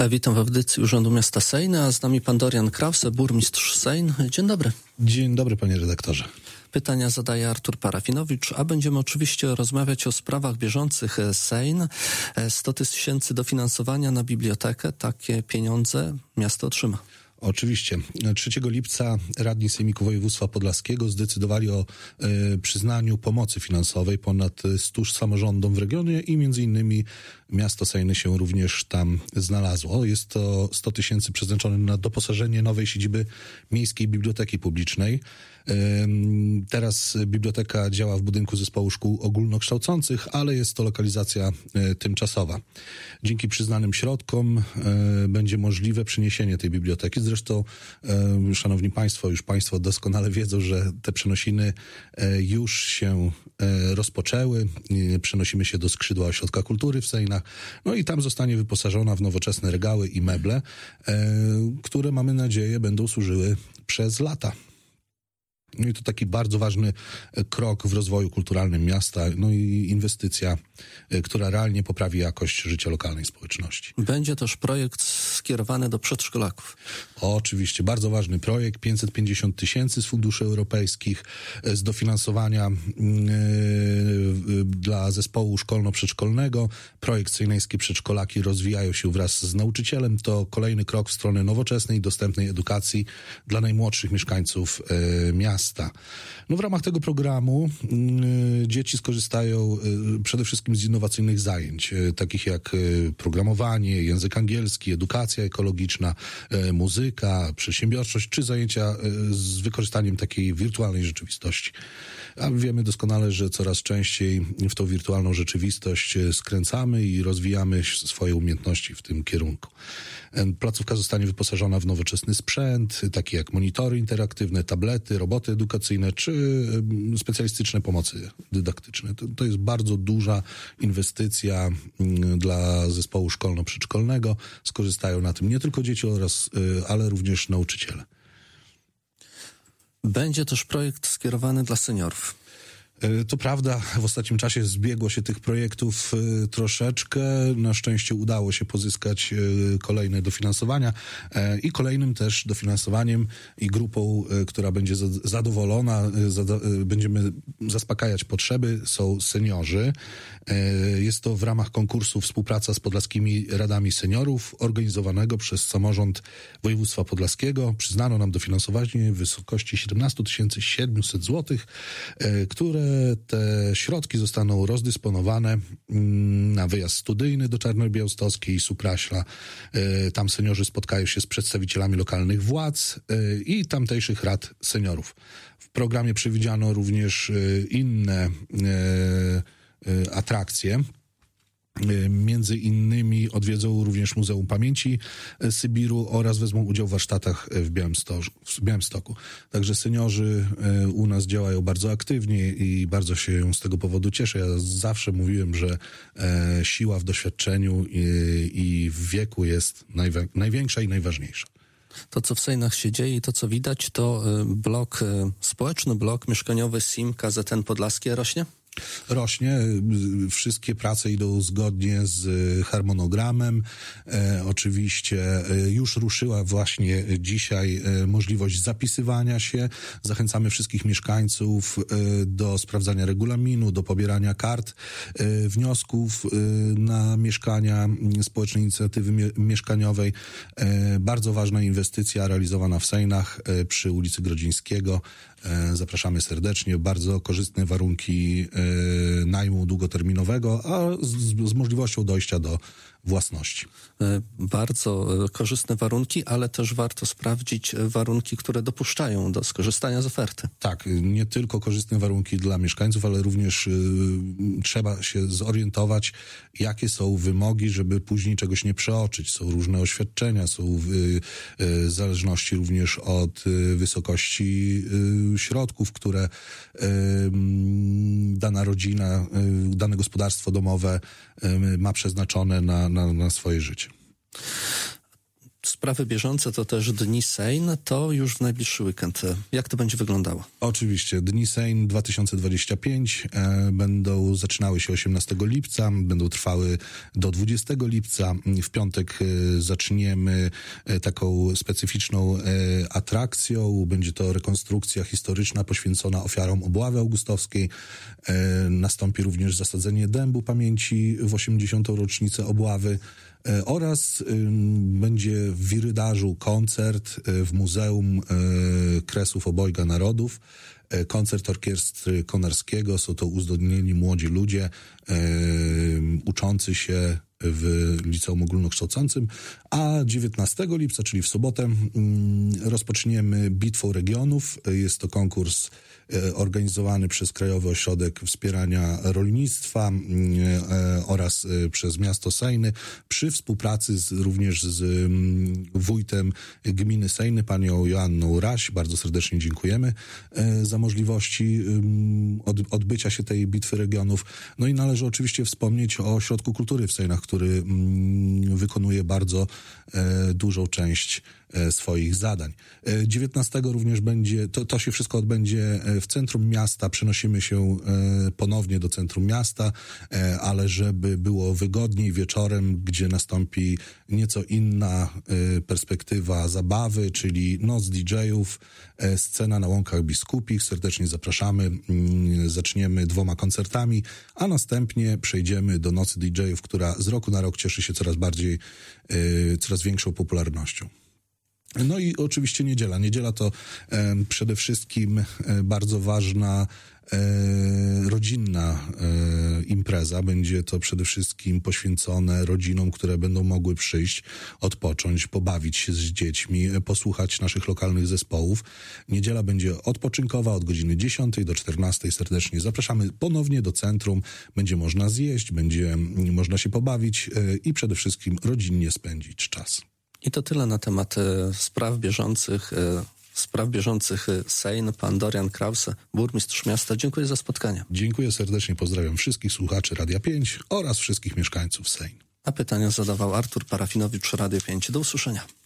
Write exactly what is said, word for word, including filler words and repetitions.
Witam w audycji Urzędu Miasta Sejny, a z nami pan Dorian Krause, burmistrz Sejn. Dzień dobry. Dzień dobry, panie redaktorze. Pytania zadaje Artur Parafinowicz, a będziemy oczywiście rozmawiać o sprawach bieżących Sejn. sto tysięcy dofinansowania na bibliotekę, takie pieniądze miasto otrzyma. Oczywiście. trzeciego lipca radni Sejmiku Województwa Podlaskiego zdecydowali o e, przyznaniu pomocy finansowej ponad stu samorządom w regionie i między innymi miasto Sejny się również tam znalazło. Jest to sto tysięcy przeznaczone na doposażenie nowej siedziby Miejskiej Biblioteki Publicznej. E, teraz biblioteka działa w budynku Zespołu Szkół Ogólnokształcących, ale jest to lokalizacja e, tymczasowa. Dzięki przyznanym środkom e, będzie możliwe przeniesienie tej biblioteki. Zresztą, e, szanowni państwo, już państwo doskonale wiedzą, że te przenosiny e, już się e, rozpoczęły. E, przenosimy się do skrzydła Ośrodka Kultury w Sejnach. No i tam zostanie wyposażona w nowoczesne regały i meble, e, które mamy nadzieję będą służyły przez lata. No i to taki bardzo ważny krok w rozwoju kulturalnym miasta, no i inwestycja, która realnie poprawi jakość życia lokalnej społeczności. Będzie też projekt skierowany do przedszkolaków. Oczywiście, bardzo ważny projekt, pięćset pięćdziesiąt tysięcy z funduszy europejskich, z dofinansowania yy, dla zespołu szkolno-przedszkolnego. Projekt Sejneńskie Przedszkolaki rozwijają się wraz z nauczycielem. To kolejny krok w stronę nowoczesnej, dostępnej edukacji dla najmłodszych mieszkańców yy, miasta. No w ramach tego programu y, dzieci skorzystają y, przede wszystkim z innowacyjnych zajęć, y, takich jak y, programowanie, język angielski, edukacja ekologiczna, y, muzyka, przedsiębiorczość, czy zajęcia y, z wykorzystaniem takiej wirtualnej rzeczywistości. A wiemy doskonale, że coraz częściej w tą wirtualną rzeczywistość skręcamy i rozwijamy swoje umiejętności w tym kierunku. Placówka zostanie wyposażona w nowoczesny sprzęt, taki jak monitory interaktywne, tablety, roboty edukacyjne czy specjalistyczne pomocy dydaktyczne. To, to jest bardzo duża inwestycja dla zespołu szkolno-przedszkolnego. Skorzystają na tym nie tylko dzieci, oraz, ale również nauczyciele. Będzie też projekt skierowany dla seniorów. To prawda, w ostatnim czasie zbiegło się tych projektów troszeczkę. Na szczęście udało się pozyskać kolejne dofinansowania i kolejnym też dofinansowaniem i grupą, która będzie zadowolona, będziemy zaspokajać potrzeby, są seniorzy. Jest to w ramach konkursu Współpraca z Podlaskimi Radami Seniorów organizowanego przez samorząd województwa podlaskiego. Przyznano nam dofinansowanie w wysokości siedemnaście tysięcy siedemset złotych, które te środki zostaną rozdysponowane na wyjazd studyjny do Czarnoj Białostockiej i Supraśla. Tam seniorzy spotkają się z przedstawicielami lokalnych władz i tamtejszych rad seniorów. W programie przewidziano również inne atrakcje. Między innymi odwiedzą również Muzeum Pamięci Sybiru oraz wezmą udział w warsztatach w Białymstoku. w Białymstoku. Także seniorzy u nas działają bardzo aktywnie i bardzo się z tego powodu cieszę. Ja zawsze mówiłem, że siła w doświadczeniu i, i w wieku jest najwa- największa i najważniejsza. To, co w Sejnach się dzieje i to, co widać, to blok, społeczny blok mieszkaniowy S I M K Z N Podlaskie rośnie? Rośnie. Wszystkie prace idą zgodnie z harmonogramem. E, oczywiście już ruszyła właśnie dzisiaj możliwość zapisywania się. Zachęcamy wszystkich mieszkańców do sprawdzania regulaminu, do pobierania kart e, wniosków e, na mieszkania społecznej inicjatywy mie- mieszkaniowej. E, bardzo ważna inwestycja realizowana w Sejnach e, przy ulicy Grodzińskiego. E, zapraszamy serdecznie. Bardzo korzystne warunki e, najmu długoterminowego, a z, z możliwością dojścia do własności. Bardzo korzystne warunki, ale też warto sprawdzić warunki, które dopuszczają do skorzystania z oferty. Tak, nie tylko korzystne warunki dla mieszkańców, ale również y, trzeba się zorientować, jakie są wymogi, żeby później czegoś nie przeoczyć. Są różne oświadczenia, są w y, y, zależności również od y, wysokości y, środków, które y, dana rodzina, y, dane gospodarstwo domowe y, ma przeznaczone na, na, na swoje życie. sprawy bieżące to też Dni Sejn, to już w najbliższy weekend. Jak to będzie wyglądało? Oczywiście. Dni Sejn dwa tysiące dwudziesty piąty e, będą zaczynały się osiemnastego lipca, będą trwały do dwudziestego lipca. W piątek e, zaczniemy e, taką specyficzną e, atrakcją. Będzie to rekonstrukcja historyczna poświęcona ofiarom obławy augustowskiej. E, nastąpi również zasadzenie dębu pamięci w osiemdziesiątą rocznicę obławy. Oraz y, będzie w Wirydarzu koncert y, w Muzeum y, Kresów Obojga Narodów. Y, koncert orkiestry Konarskiego. Są to uzdolnieni młodzi ludzie y, uczący się w liceum ogólnokształcącym, a dziewiętnastego lipca, czyli w sobotę, rozpoczniemy Bitwą Regionów. Jest to konkurs organizowany przez Krajowy Ośrodek Wspierania Rolnictwa oraz przez miasto Sejny przy współpracy z, również z wójtem gminy Sejny, panią Joanną Raś. Bardzo serdecznie dziękujemy za możliwości odbycia się tej Bitwy Regionów. No i należy oczywiście wspomnieć o Ośrodku Kultury w Sejnach, który wykonuje bardzo dużą część swoich zadań. dziewiętnastego również będzie, to, to się wszystko odbędzie w centrum miasta, przenosimy się ponownie do centrum miasta, ale żeby było wygodniej wieczorem, gdzie nastąpi nieco inna perspektywa zabawy, czyli noc didżejów, scena na Łąkach Biskupich, serdecznie zapraszamy, zaczniemy dwoma koncertami, a następnie przejdziemy do nocy didżejów, która z roku na rok cieszy się coraz bardziej, coraz większą popularnością. No i oczywiście niedziela. Niedziela to e, przede wszystkim e, bardzo ważna e, rodzinna e, impreza. Będzie to przede wszystkim poświęcone rodzinom, które będą mogły przyjść, odpocząć, pobawić się z dziećmi, posłuchać naszych lokalnych zespołów. Niedziela będzie odpoczynkowa od godziny dziesiątej do czternastej. Serdecznie zapraszamy ponownie do centrum. Będzie można zjeść, będzie można się pobawić e, i przede wszystkim rodzinnie spędzić czas. I to tyle na temat e, spraw bieżących, e, spraw bieżących Sejn. Pan Dorian Krause, burmistrz miasta. Dziękuję za spotkanie. Dziękuję serdecznie, pozdrawiam wszystkich słuchaczy Radia pięć oraz wszystkich mieszkańców Sejn. A pytania zadawał Artur Parafinowicz, Radio pięć. Do usłyszenia.